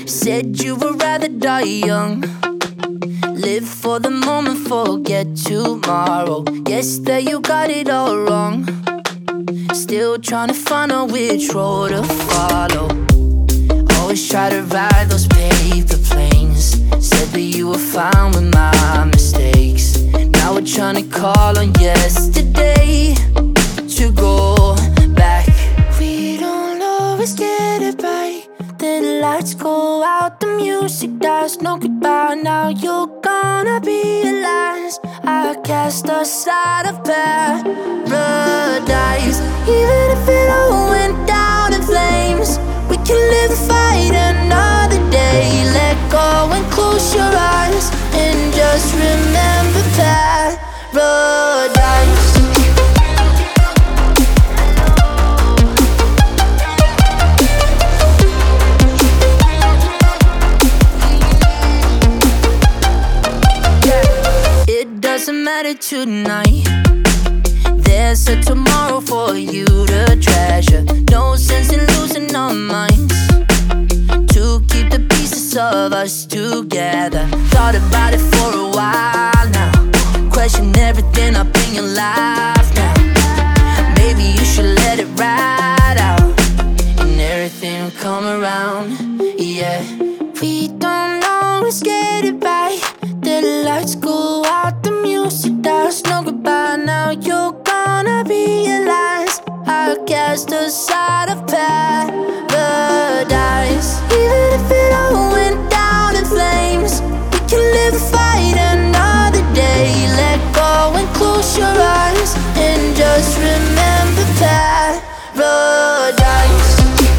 Said you would rather die young. Live for the moment, forget tomorrow. Guess that you got it all wrong. Still trying to find out which road to follow. Always try to ride those paper planes. Said that you were fine with my mistakes. Now we're trying to call on yesterday to go back. We don't always get it right. Then the lights go out, the music dies, no goodbye. Now you're gonna be realize I cast aside of paradise. Even if it all went down in flames, we can live and fight another day. Let go and close your eyes and just remember paradise. Doesn't matter tonight. There's a tomorrow for you to treasure. No sense in losing our minds. To keep the pieces of us together. Thought about it for a while now. Question everything up in your life now. Maybe you should let it ride out, and everything will come around. Yeah, we don't always get it right. The lights go out, the music dies, no goodbye. Now you're gonna realize I cast aside of paradise. Even if it all went down in flames, we can live and fight another day. Let go and close your eyes and just remember paradise.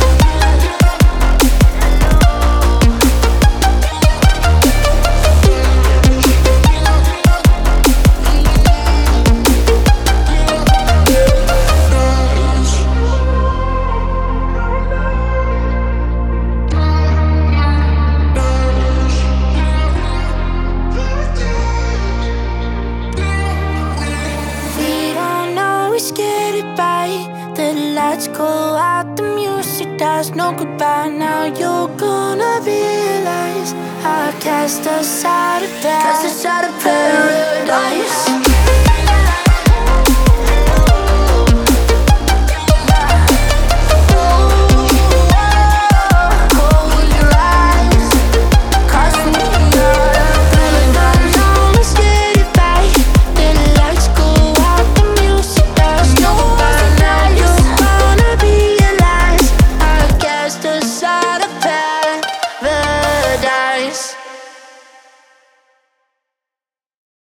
Get it right. The lights go out, the music dies, no goodbye. Now you're gonna realize I cast aside of paradise. Paradise.